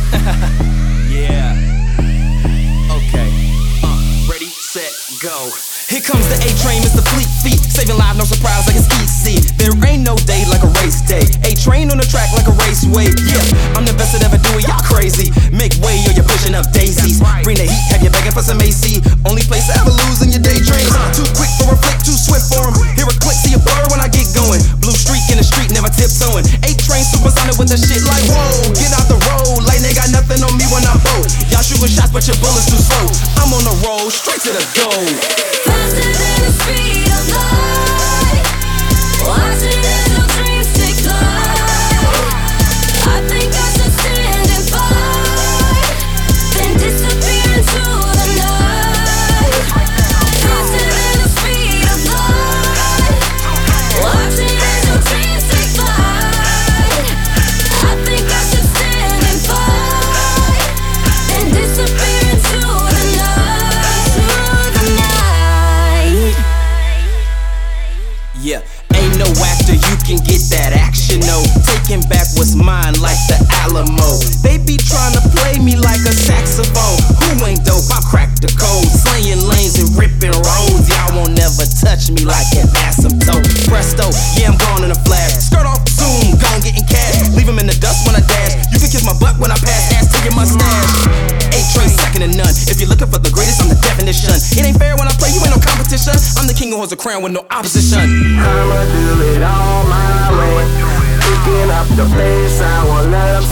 Yeah. Okay. Ready, set, go. Here comes the A-Train, Mr. Fleet Feet, saving lives, no surprise like it's easy. There ain't no day like a race day. A-Train on the track like a raceway. Yeah, I'm the best at ever do it, y'all crazy. Make way or you're pushing up daisies. Bring the heat, have you begging for some AC. Only place I ever lose in your daydreams. Too quick for a flick, too swift for him. Hear a click, see a blur when I get going. Blue streak in the street, never tiptoeing. A-Train supersonic with the shit like whoa. Get out the road, like they got nothing on me when I boat. Y'all shooting shots, but your bullets too slow. I'm on the road, straight to the goal. Faster than the speed of light, watching as your dreams take flight. I think I should stand and fight, then disappear into the night. Faster than the speed of light, watching as your dreams take flight. I think I should stand and fight, then disappear into the night. Yeah, ain't no actor, you can get that action, no. Taking back what's mine like the Alamo. They be trying to play me like a saxophone. Who ain't dope? I crack the code. Slaying lanes and ripping roads. Y'all won't never touch me like an asymptote. Presto, yeah, I'm gone in a flash. Skirt off, zoom, gone getting cash. Leave him in the dust when I dash. You can kiss my butt when I pass, ass to your mustache. A-Train second to none. If you're looking for the greatest, I'm the definition. It ain't fair when I play, you ain't no competition. I'm the king who holds a crown with no opposition. I'ma do it all my way. Picking up the pace, I won't let 'em